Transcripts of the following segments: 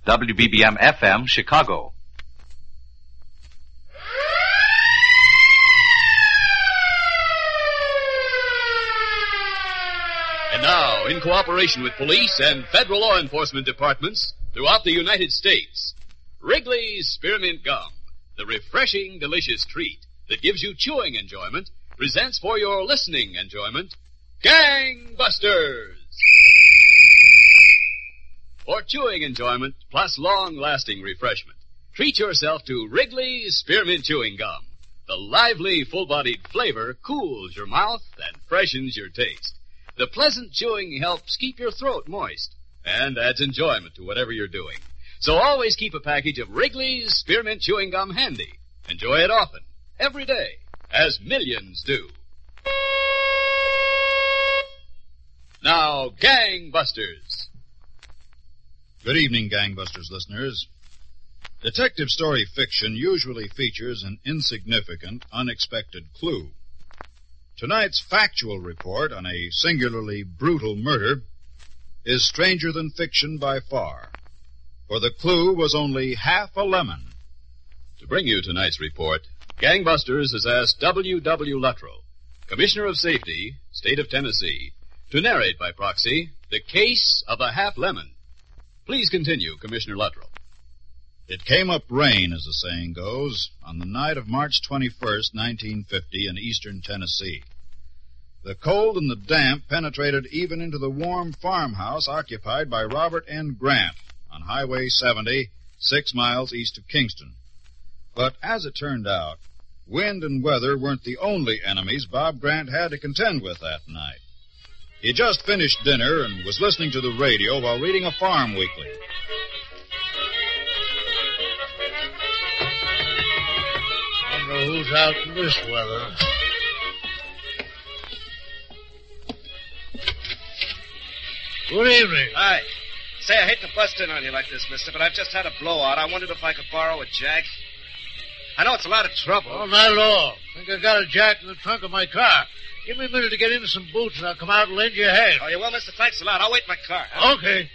WBBM-FM, Chicago. And now, in cooperation with police and federal law enforcement departments throughout the United States, Wrigley's Spearmint Gum, the refreshing, delicious treat that gives you chewing enjoyment, presents for your listening enjoyment, Gang Busters! For chewing enjoyment plus long-lasting refreshment, treat yourself to Wrigley's Spearmint Chewing Gum. The lively, full-bodied flavor cools your mouth and freshens your taste. The pleasant chewing helps keep your throat moist and adds enjoyment to whatever you're doing. So always keep a package of Wrigley's Spearmint Chewing Gum handy. Enjoy it often, every day, as millions do. Now, Gang Busters. Good evening, Gang Busters listeners. Detective story fiction usually features an insignificant, unexpected clue. Tonight's factual report on a singularly brutal murder is stranger than fiction by far, for the clue was only half a lemon. To bring you tonight's report, Gang Busters has asked W.W. Luttrell, Commissioner of Safety, State of Tennessee, to narrate by proxy the case of the half lemon. Please continue, Commissioner Luttrell. It came up rain, as the saying goes, on the night of March 21st, 1950, in eastern Tennessee. The cold and the damp penetrated even into the warm farmhouse occupied by Robert N. Grant on Highway 70, 6 miles east of Kingston. But as it turned out, wind and weather weren't the only enemies Bob Grant had to contend with that night. He just finished dinner and was listening to the radio while reading a farm weekly. Wonder who's out in this weather. Good evening. Hi. Say, I hate to bust in on you like this, mister, but I've just had a blowout. I wondered if I could borrow a jack. I know it's a lot of trouble. Oh, not at all. I think I got a jack in the trunk of my car. Give me a minute to get into some boots, and I'll come out and lend you a hand. Oh, you will, mister? Thanks a lot. I'll wait in my car. Huh? Okay.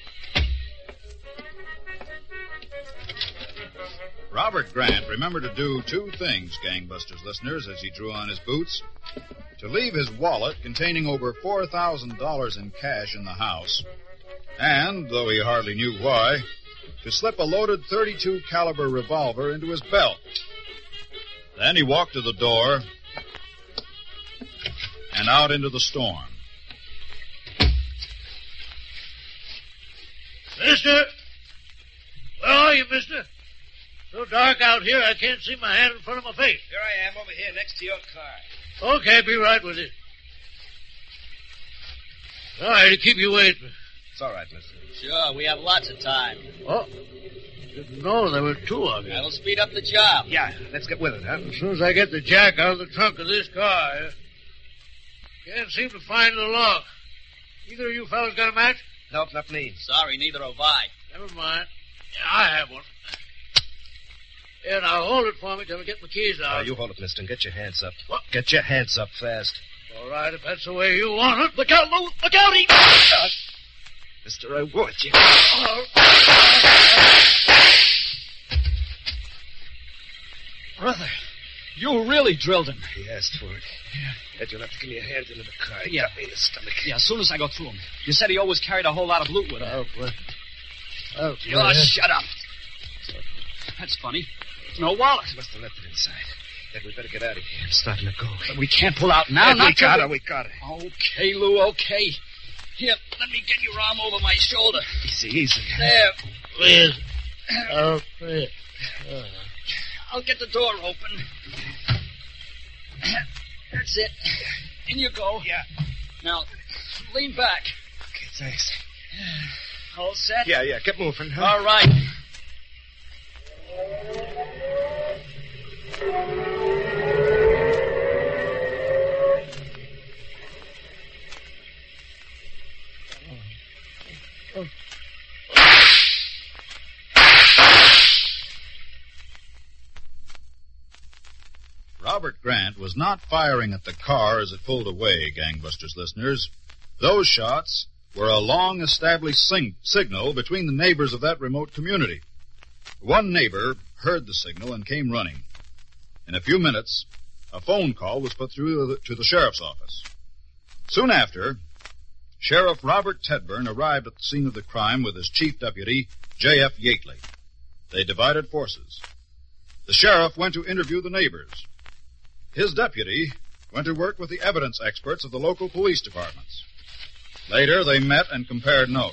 Robert Grant remembered to do two things, Gang Busters listeners, as he drew on his boots. To leave his wallet containing over $4,000 in cash in the house, and, though he hardly knew why, to slip a loaded .32 caliber revolver into his belt. Then he walked to the door and out into the storm. Mister? Where are you, mister? So dark out here, I can't see my hand in front of my face. Here I am, over here, next to your car. Okay, be right with you. Sorry to keep you waiting. It's all right, mister. Sure, we have lots of time. Oh, didn't know there were two of you. That'll speed up the job. Yeah, let's get with it, huh? As soon as I get the jack out of the trunk of this car, can't seem to find the lock. Either of you fellas got a match? Nope, not me. Sorry, neither have I. Never mind. Yeah, I have one. Here, now hold it for me till I get my keys out. You hold it, mister, and get your hands up. What? Get your hands up fast. All right, if that's the way you want it. Look out, Lou! Look out, he... Mister, I warned you. Brother, you really drilled him. He asked for it. Yeah. Ed, you'll have to give me a hand into the car. He Yeah. got me in the stomach. Yeah, as soon as I go through him. You said he always carried a whole lot of loot with him. Oh, Oh, shut up. That's funny. No wallet. Must have left it inside. Ed, we better get out of here. I'm starting to go. But we can't pull out now. Ed, we got it. Okay, Lou, okay. Here, let me get your arm over my shoulder. Easy. There. Please. Oh, please. I'll get the door open. That's it. In you go. Yeah. Now, lean back. Okay, thanks. All set? Yeah. Get moving, huh? All right. Robert Grant was not firing at the car as it pulled away, Gang Busters listeners. Those shots, were a long-established signal between the neighbors of that remote community. One neighbor heard the signal and came running. In a few minutes, a phone call was put through to the sheriff's office. Soon after, Sheriff Robert Tedburn arrived at the scene of the crime with his chief deputy, J.F. Yateley. They divided forces. The sheriff went to interview the neighbors. His deputy went to work with the evidence experts of the local police departments. Later, they met and compared notes.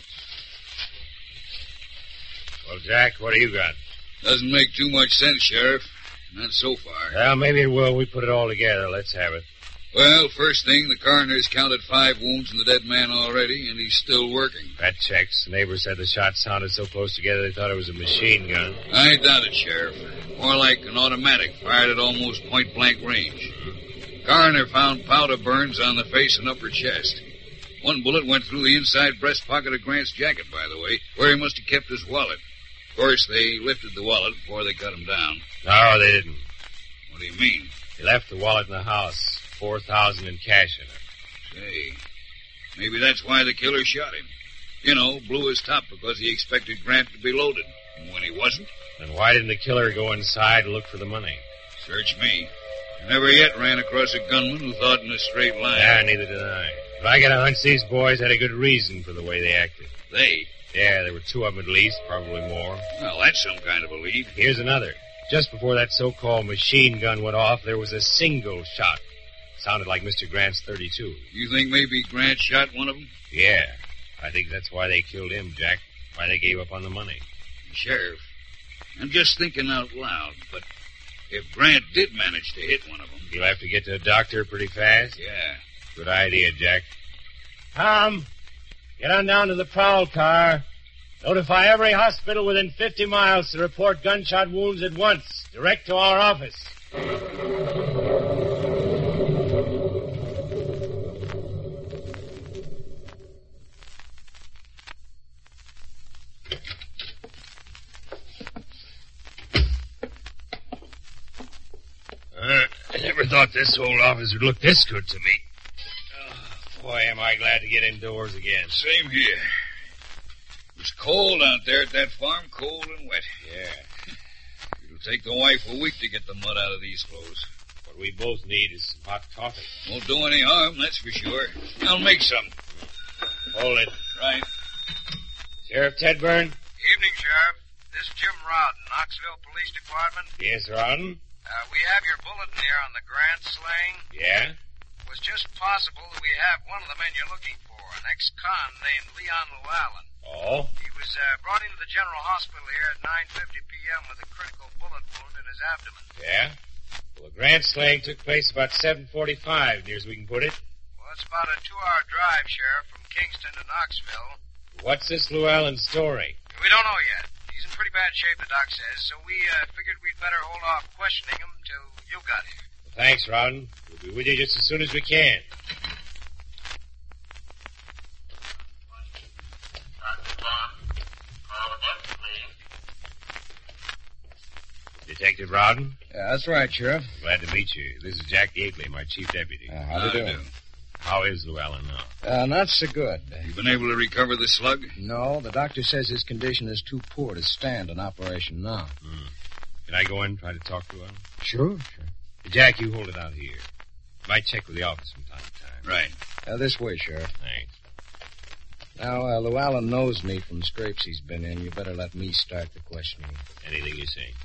Well, Jack, what do you got? Doesn't make too much sense, Sheriff. Not so far. Well, maybe it will. We put it all together. Let's have it. Well, first thing, the coroner's counted 5 wounds in the dead man already, and he's still working. That checks. The neighbors said the shots sounded so close together they thought it was a machine gun. I doubt it, Sheriff. More like an automatic fired at almost point-blank range. Coroner found powder burns on the face and upper chest. One bullet went through the inside breast pocket of Grant's jacket, by the way, where he must have kept his wallet. Of course, they lifted the wallet before they cut him down. No, they didn't. What do you mean? He left the wallet in the house. $4,000 in cash in it. Say, maybe that's why the killer shot him. You know, blew his top because he expected Grant to be loaded. And when he wasn't... Then why didn't the killer go inside and look for the money? Search me. I never yet ran across a gunman who thought in a straight line. Yeah, neither did I. But I got a hunch these boys had a good reason for the way they acted. They? Yeah, there were 2 of them at least, probably more. Well, that's some kind of a lead. Here's another. Just before that so-called machine gun went off, there was a single shot. Sounded like Mr. Grant's .32. You think maybe Grant shot one of them? Yeah. I think that's why they killed him, Jack. Why they gave up on the money. Sheriff, I'm just thinking out loud, but if Grant did manage to hit one of them... You'll have to get to a doctor pretty fast? Yeah. Good idea, Jack. Tom, get on down to the prowl car. Notify every hospital within 50 miles to report gunshot wounds at once, direct to our office. I never thought this old office would look this good to me. Oh, boy, am I glad to get indoors again. Same here. It was cold out there at that farm, cold and wet. Yeah. It'll take the wife a week to get the mud out of these clothes. What we both need is some hot coffee. Won't do any harm, that's for sure. I'll make some. Hold it. Right. Sheriff Tedburn? Evening, Sheriff. This is Jim Rowden, Knoxville Police Department. Yes, Rowden? We have your bulletin here on the Grant slaying. Yeah? It was just possible that we have one of the men you're looking for, an ex-con named Leon Llewellyn. Oh? He was brought into the General Hospital here at 9:50 p.m. with a critical bullet wound in his abdomen. Yeah? Well, the Grant slaying took place about 7:45, near as we can put it. Well, it's about a 2-hour drive, Sheriff, from Kingston to Knoxville. What's this Llewellyn story? We don't know yet. He's in pretty bad shape, the doc says, so we figured we'd better hold off questioning him till you got here. Well, thanks, Rowden. We'll be with you just as soon as we can. Detective Rowden? Yeah, that's right, Sheriff. Glad to meet you. This is Jack Yateley, my chief deputy. How do you do? How is Llewellyn now? Not so good. You been able to recover the slug? No, the doctor says his condition is too poor to stand an operation now. Can I go in and try to talk to him? Sure. Jack, you hold it out here. Might check with the office from time to time. Right. This way, Sheriff. Thanks. Now, Llewellyn knows me from scrapes he's been in. You better let me start the questioning. Anything you say.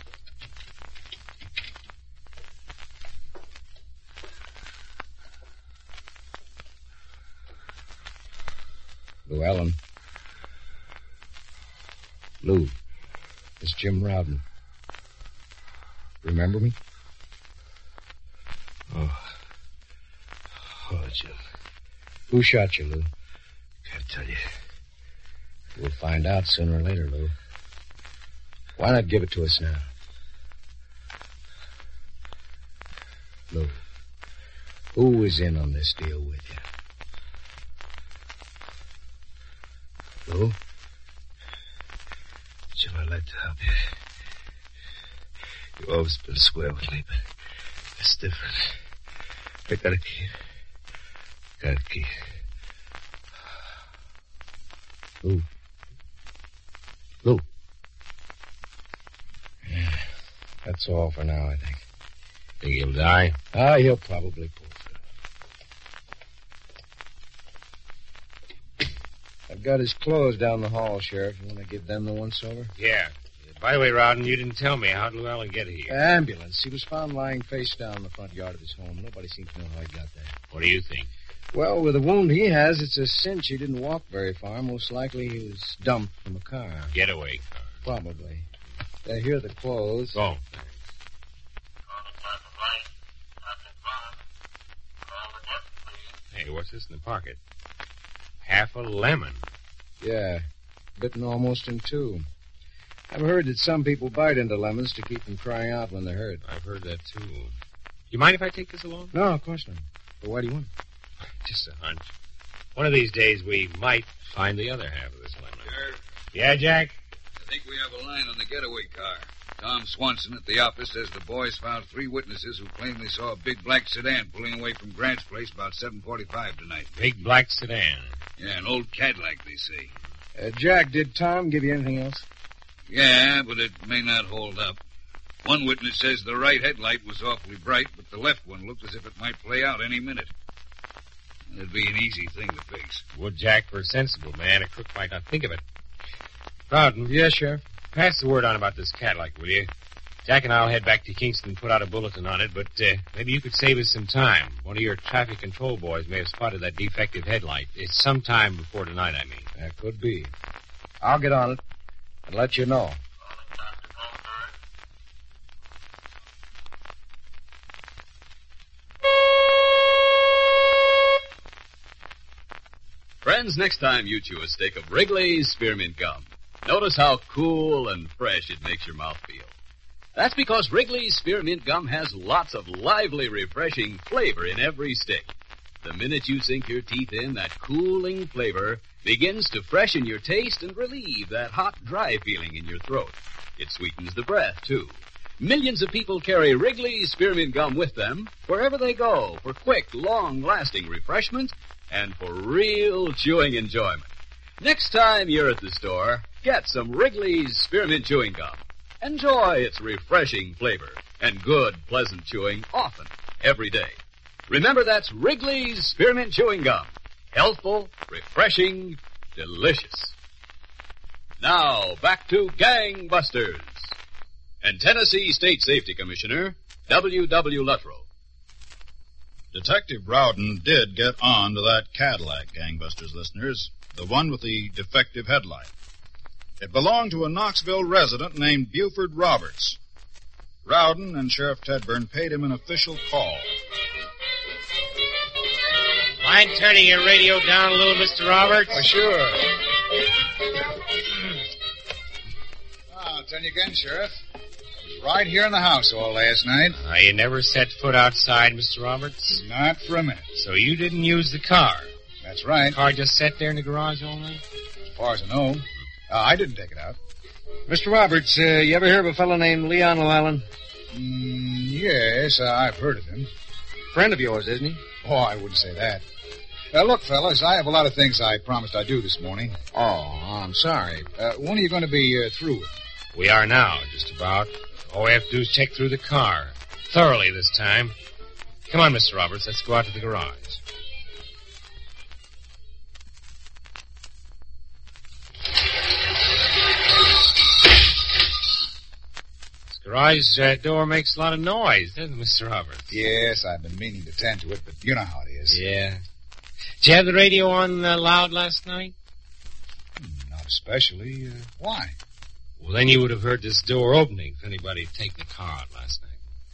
Llewellyn. Lou. It's Jim Rowden. Remember me? Oh, Jim. Who shot you, Lou? Can't tell you. We'll find out sooner or later, Lou. Why not give it to us now? Lou, who was in on this deal with you? Lou? Jim, I'd like to help you. You've always been square with me, but it's different. I got a key. Lou. Yeah, that's all for now, I think. Think he'll die? He'll probably pull through. I've got his clothes down the hall, Sheriff. You want to give them the once-over? Yeah. By the way, Rowden, you didn't tell me. How'd Llewellyn get here? Ambulance. He was found lying face down in the front yard of his home. Nobody seems to know how he got there. What do you think? Well, with the wound he has, it's a cinch he didn't walk very far. Most likely he was dumped from a car. Getaway car. Probably. Here are the clothes. Oh. Hey, what's this in the pocket? Half a lemon. Yeah, bitten almost in two. I've heard that some people bite into lemons to keep from crying out when they're hurt. I've heard that, too. You mind if I take this along? No, of course not. But why do you want it? Just a hunch. One of these days, we might find the other half of this lemon. Sheriff, Yeah, Jack? I think we have a line on the getaway car. Tom Swanson at the office says the boys found 3 witnesses who claim they saw a big black sedan pulling away from Grant's place about 7:45 tonight. Big black sedan. Yeah, an old Cadillac, they say. Jack, did Tom give you anything else? Yeah, but it may not hold up. One witness says the right headlight was awfully bright, but the left one looked as if it might play out any minute. It'd be an easy thing to fix. Would, Jack, for a sensible man, a crook might not think of it. Rowden, Yes, Sheriff. pass the word on about this Cadillac, will you? Jack and I'll head back to Kingston and put out a bulletin on it, but maybe you could save us some time. One of your traffic control boys may have spotted that defective headlight. It's sometime before tonight, I mean. That could be. I'll get on it and let you know. Friends, next time you chew a stick of Wrigley's Spearmint Gum, notice how cool and fresh it makes your mouth feel. That's because Wrigley's Spearmint Gum has lots of lively, refreshing flavor in every stick. The minute you sink your teeth in, that cooling flavor begins to freshen your taste and relieve that hot, dry feeling in your throat. It sweetens the breath, too. Millions of people carry Wrigley's Spearmint Gum with them wherever they go for quick, long-lasting refreshment and for real chewing enjoyment. Next time you're at the store, get some Wrigley's Spearmint Chewing Gum. Enjoy its refreshing flavor and good, pleasant chewing often, every day. Remember, that's Wrigley's Spearmint Chewing Gum. Healthful, refreshing, delicious. Now, back to Gangbusters. And Tennessee State Safety Commissioner, W.W. Luttrow. Detective Rowden did get on to that Cadillac, Gangbusters listeners, the one with the defective headlight. It belonged to a Knoxville resident named Buford Roberts. Rowden and Sheriff Tedburn paid him an official call. Mind turning your radio down a little, Mr. Roberts? Oh, sure. I'll tell you again, Sheriff. I was right here in the house all last night. You never set foot outside, Mr. Roberts? Not for a minute. So you didn't use the car? That's right. The car just sat there in the garage all night? As far as I know. I didn't take it out. Mr. Roberts, you ever hear of a fellow named Leon Llewellyn? Yes, I've heard of him. Friend of yours, isn't he? Oh, I wouldn't say that. Look, fellas, I have a lot of things I promised I'd do this morning. Oh, I'm sorry. When are you going to be through with? We are now, just about. All we have to do is check through the car. Thoroughly this time. Come on, Mr. Roberts, let's go out to the garage. This garage door makes a lot of noise, doesn't it, Mr. Roberts? Yes, I've been meaning to tend to it, but you know how it is. Yeah. Did you have the radio on loud last night? Not especially. Why? Well, then you would have heard this door opening if anybody had taken the car out last night.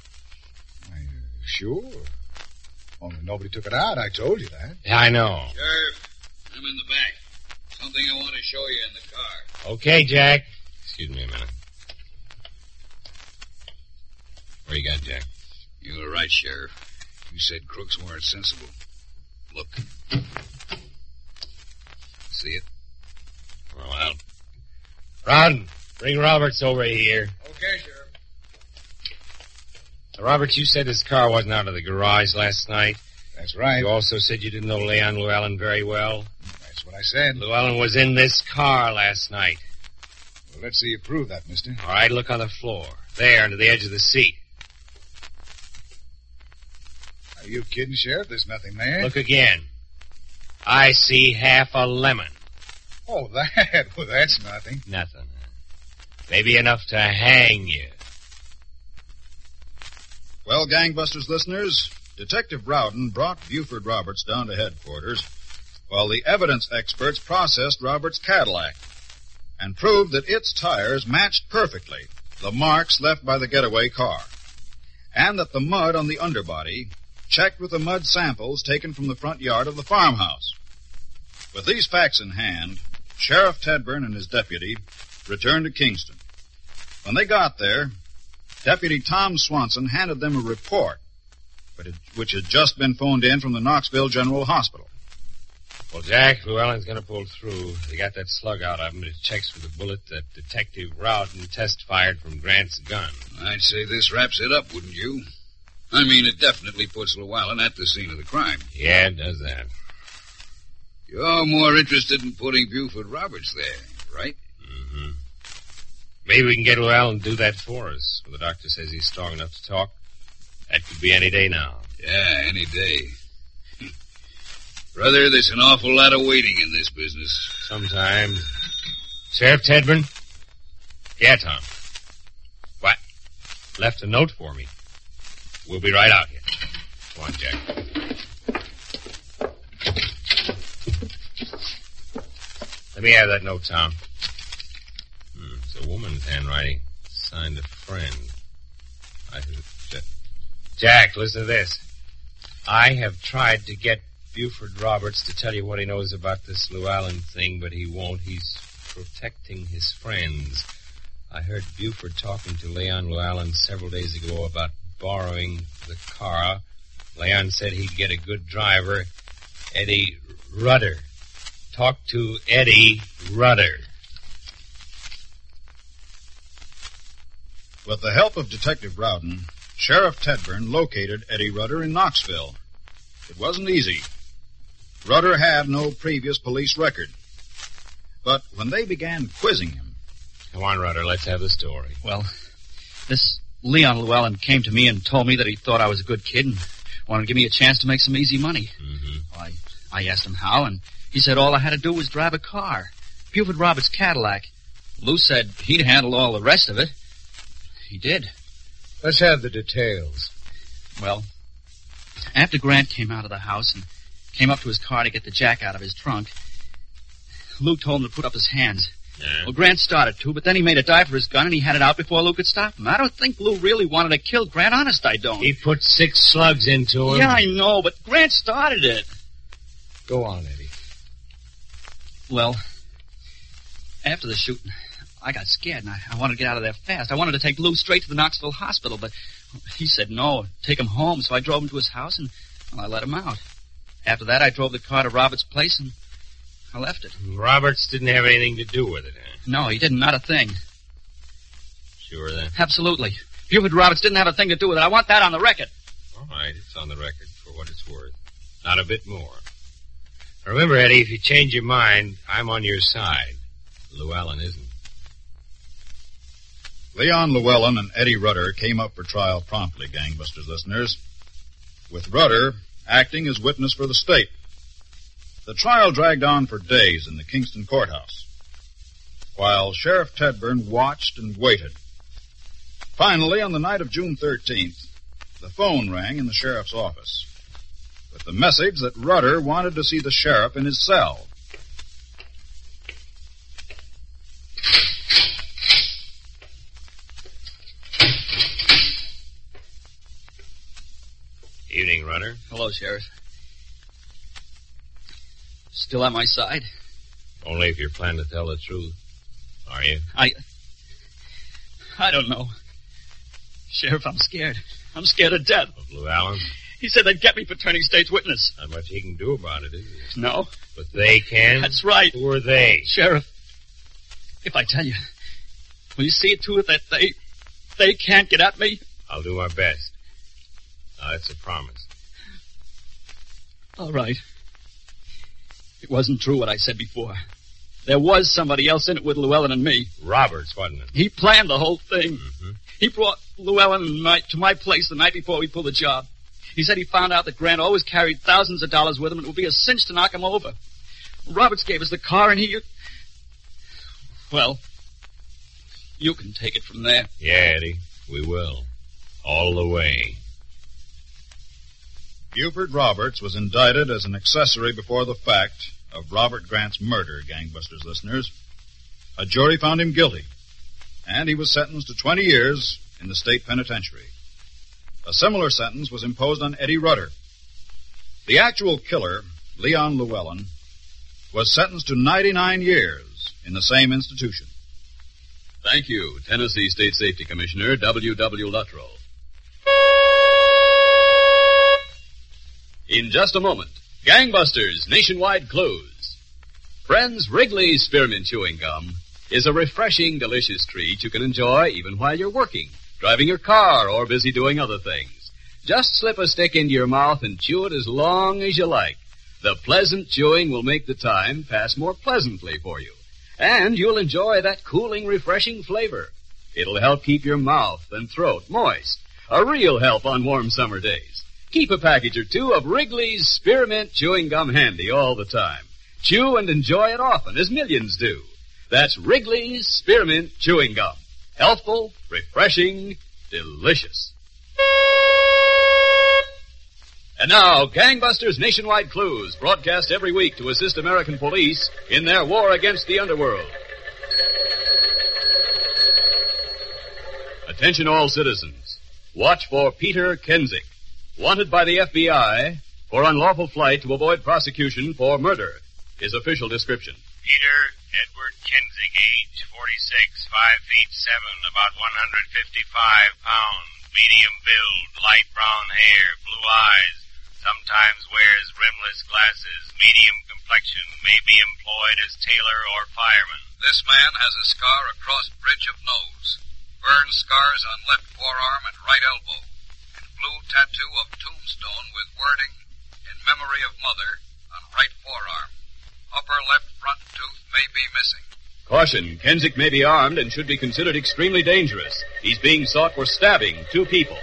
Sure. Only nobody took it out. I told you that. Yeah, I know. Sheriff, I'm in the back. Something I want to show you in the car. Okay, Jack. Excuse me a minute. What you got, Jack? You were right, Sheriff. You said crooks weren't sensible. Look. See it? Well, Rowden, bring Roberts over here. Okay, Sheriff. Roberts, you said this car wasn't out of the garage last night. That's right. You also said you didn't know Leon Llewellyn very well. That's what I said. Llewellyn was in this car last night. Well, let's see you prove that, mister. All right, look on the floor. There, under the edge of the seat. Are you kidding, Sheriff? There's nothing there. Look again. I see half a lemon. Oh, that? Well, that's nothing. Nothing. Maybe enough to hang you. Well, Gangbusters listeners, Detective Rowden brought Buford Roberts down to headquarters while the evidence experts processed Roberts' Cadillac and proved that its tires matched perfectly the marks left by the getaway car, and that the mud on the underbody checked with the mud samples taken from the front yard of the farmhouse. With these facts in hand, Sheriff Tedburn and his deputy returned to Kingston. When they got there, Deputy Tom Swanson handed them a report, which had just been phoned in from the Knoxville General Hospital. Well, Jack, Llewellyn's going to pull through. They got that slug out of him. It checks for the bullet that Detective Rowden test-fired from Grant's gun. I'd say this wraps it up, wouldn't you? I mean, it definitely puts Llewellyn at the scene of the crime. Yeah, it does that. You're more interested in putting Buford Roberts there, right? Mm-hmm. Maybe we can get Llewellyn to do that for us. Well, the doctor says he's strong enough to talk. That could be any day now. Yeah, any day. Brother, there's an awful lot of waiting in this business. Sometimes. Sheriff Tedburn? Yeah, Tom. What? Left a note for me. We'll be right out here. Come on, Jack. Let me have that note, Tom. It's a woman's handwriting. Signed a friend. Jack, listen to this. I have tried to get Buford Roberts to tell you what he knows about this Llewellyn thing, but he won't. He's protecting his friends. I heard Buford talking to Leon Llewellyn several days ago about borrowing the car. Leon said he'd get a good driver, Eddie Rudder. Talk to Eddie Rudder. With the help of Detective Rowden, Sheriff Tedburn located Eddie Rudder in Knoxville. It wasn't easy. Rudder had no previous police record. But when they began quizzing him... Come on, Rudder, let's have the story. Well, this Leon Llewellyn came to me and told me that he thought I was a good kid and wanted to give me a chance to make some easy money. Mm-hmm. Well, I asked him how, and he said all I had to do was drive a car. Buford Roberts' Cadillac. Lou said he'd handle all the rest of it. He did. Let's have the details. Well, after Grant came out of the house and came up to his car to get the jack out of his trunk, Lou told him to put up his hands. Yeah. Well, Grant started to, but then he made a dive for his gun and he had it out before Lou could stop him. I don't think Lou really wanted to kill Grant. Honest, I don't. He put 6 slugs into him. Yeah, I know, but Grant started it. Go on, Eddie. Well, after the shooting, I got scared and I wanted to get out of there fast. I wanted to take Lou straight to the Knoxville hospital, but he said no, take him home. So I drove him to his house and I let him out. After that, I drove the car to Roberts' place and I left it. Roberts didn't have anything to do with it, huh? No, he didn't, not a thing. Sure, then? Absolutely. Buford Roberts didn't have a thing to do with it. I want that on the record. All right, it's on the record for what it's worth. Not a bit more. Now remember, Eddie, if you change your mind, I'm on your side. Llewellyn isn't. Leon Llewellyn and Eddie Rudder came up for trial promptly, Gangbusters listeners, with Rudder acting as witness for the state. The trial dragged on for days in the Kingston courthouse, while Sheriff Tedburn watched and waited. Finally, on the night of June 13th, the phone rang in the sheriff's office with the message that Rudder wanted to see the sheriff in his cell. Evening, Rudder. Hello, Sheriff. Still at my side? Only if you're planning to tell the truth. Are you? I don't know. Sheriff, I'm scared. I'm scared to death. Of Llewellyn? He said they'd get me for turning state's witness. Not much he can do about it, is there? No. But they can? That's right. Who are they? Sheriff, if I tell you, will you see it to it that they can't get at me? I'll do my best. Now, that's a promise. All right. It wasn't true what I said before. There was somebody else in it with Llewellyn and me. Roberts, wasn't it? He planned the whole thing. Mm-hmm. He brought Llewellyn to my place the night before we pulled the job. He said he found out that Grant always carried thousands of dollars with him, and it would be a cinch to knock him over. Roberts gave us the car, and he... Well, you can take it from there. Yeah, Eddie, we will. All the way. Buford Roberts was indicted as an accessory before the fact of Robert Grant's murder, Gangbusters listeners. A jury found him guilty, and he was sentenced to 20 years in the state penitentiary. A similar sentence was imposed on Eddie Rudder. The actual killer, Leon Llewellyn, was sentenced to 99 years in the same institution. Thank you, Tennessee State Safety Commissioner W.W. Luttrell. In just a moment, Gangbusters Nationwide Clues. Friends, Wrigley's Spearmint Chewing Gum is a refreshing, delicious treat you can enjoy even while you're working, driving your car, or busy doing other things. Just slip a stick into your mouth and chew it as long as you like. The pleasant chewing will make the time pass more pleasantly for you. And you'll enjoy that cooling, refreshing flavor. It'll help keep your mouth and throat moist. A real help on warm summer days. Keep a package or two of Wrigley's Spearmint Chewing Gum handy all the time. Chew and enjoy it often, as millions do. That's Wrigley's Spearmint Chewing Gum. Healthful, refreshing, delicious. And now, Gangbusters Nationwide Clues, broadcast every week to assist American police in their war against the underworld. Attention all citizens. Watch for Peter Kensick, wanted by the FBI for unlawful flight to avoid prosecution for murder. His official description. Peter Edward Kensick, age 46, 5 feet 7, about 155 pounds, medium build, light brown hair, blue eyes, sometimes wears rimless glasses, medium complexion, may be employed as tailor or fireman. This man has a scar across bridge of nose, burn scars on left forearm and right elbow, and blue tattoo of tombstone with wording, "In memory of mother," on right forearm. Upper left front tooth may be missing. Caution, Kensick may be armed and should be considered extremely dangerous. He's being sought for stabbing 2 people.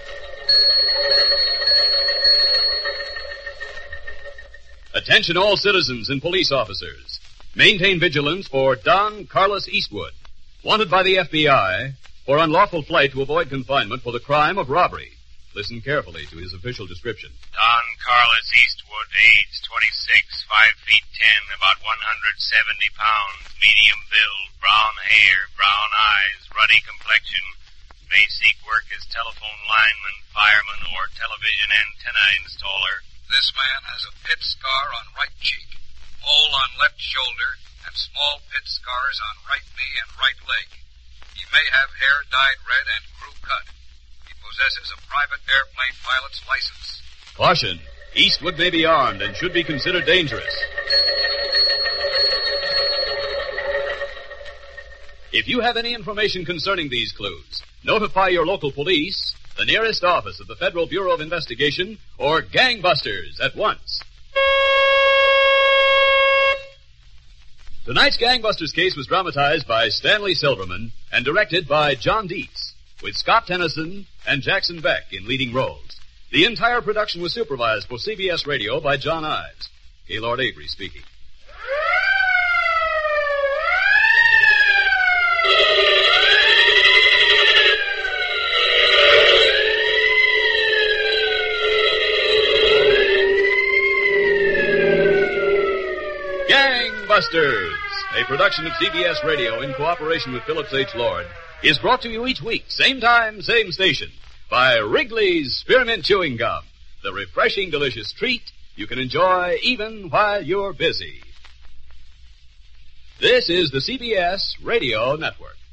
Attention all citizens and police officers. Maintain vigilance for Don Carlos Eastwood, wanted by the FBI for unlawful flight to avoid confinement for the crime of robbery. Listen carefully to his official description. Don Carlos Eastwood, age 26, 5 feet 10, about 170 pounds, medium build, brown hair, brown eyes, ruddy complexion, may seek work as telephone lineman, fireman, or television antenna installer. This man has a pit scar on right cheek, hole on left shoulder, and small pit scars on right knee and right leg. He may have hair dyed red and crew cut. He possesses a private airplane pilot's license. Caution, Eastwood may be armed and should be considered dangerous. If you have any information concerning these clues, notify your local police, the nearest office of the Federal Bureau of Investigation, or Gangbusters at once. Tonight's Gangbusters case was dramatized by Stanley Silverman and directed by John Dietz, with Scott Tennyson and Jackson Beck in leading roles. The entire production was supervised for CBS Radio by John Ives. Gaylord Avery speaking. Gangbusters, a production of CBS Radio in cooperation with Phillips H. Lord, is brought to you each week, same time, same station, by Wrigley's Spearmint Chewing Gum, the refreshing, delicious treat you can enjoy even while you're busy. This is the CBS Radio Network.